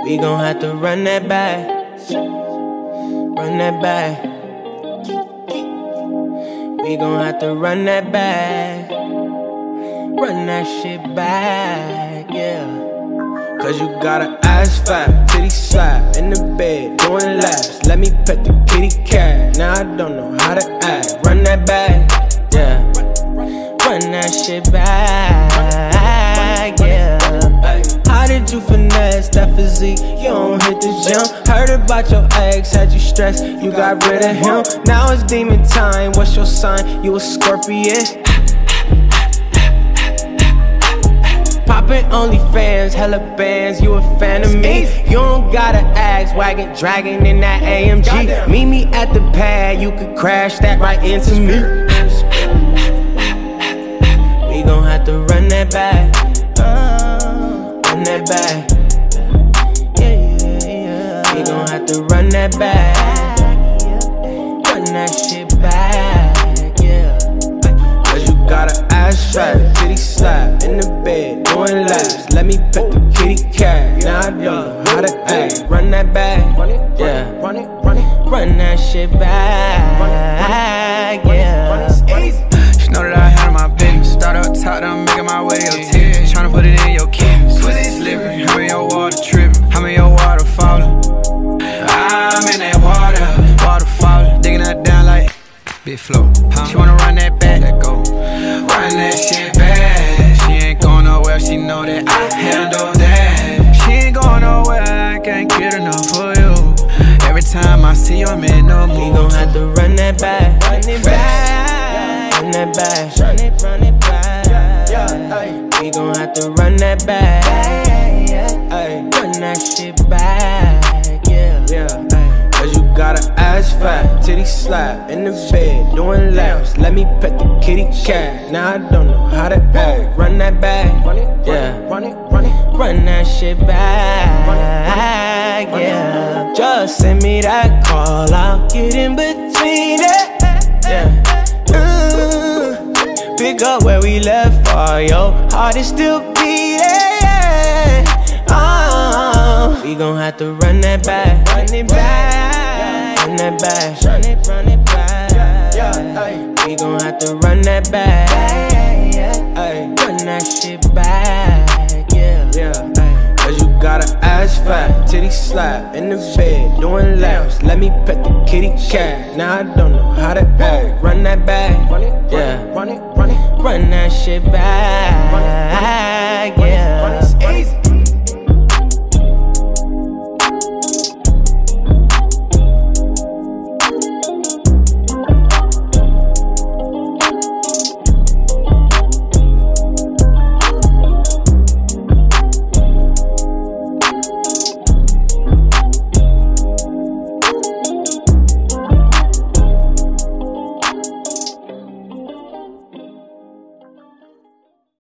We gon' have to run that back. Run that back. We gon' have to run that back. Run that shit back, yeah. Cause you got an ass fat, titty slap, in the bed, doing laps. Let me pet the kitty cat, now I don't know how to act. Run that back, yeah. Run that shit back, yeah. How did you finesse that physique? You don't hit the gym. Heard about your ex, had you stressed, you got rid of him. Now it's demon time, what's your sign? You a Scorpion? Poppin' OnlyFans, hella bands, you a fan of me. You don't gotta ask, wagon, dragging in that AMG. Meet me at the pad, you could crash that right into me. We gon' have to run that back. Run that back. We gon' have to run that back. Run that shit back, yeah. Cause you got an ass fat, titty slap, in the bed, doing laps. Let me pet the kitty cat, now I don't know how to act. Run that back, yeah. Run that shit back, yeah. She know that I handle my business. Start up top, I'm making my way to your titties. Tryna put it in your kids. Pussy slippery, how many your water tripping? How many your water falling? I'm in that water falling. Digging that down like big flow. She wanna run that back, let go. Run that shit back. She ain't going nowhere, she know that I handle that. She ain't going nowhere, I can't get enough for you. Every time I see you, I'm in no mood. We gon' have to run that back. Run it back. Run that back. Run it back. We gon' have to run that back. Run that shit back, yeah. Cause you got an ass fat, titty slap, in the bed, doing laps. Let me pet the kitty cat, now I don't know how to act. Run that back, yeah. Run that shit back, yeah. Just send me that call, I'll get in between it, yeah. Pick up where we left off, your heart is still beating. We gon' have to run that back, run it back, run that back, run it back. We gon' have to run that back, run that shit back, yeah. Cause you got an ass fat, titty slap, in the bed, doing laps. Let me pet the kitty cat, now I don't know how to act. Run that back, yeah. Run that shit back.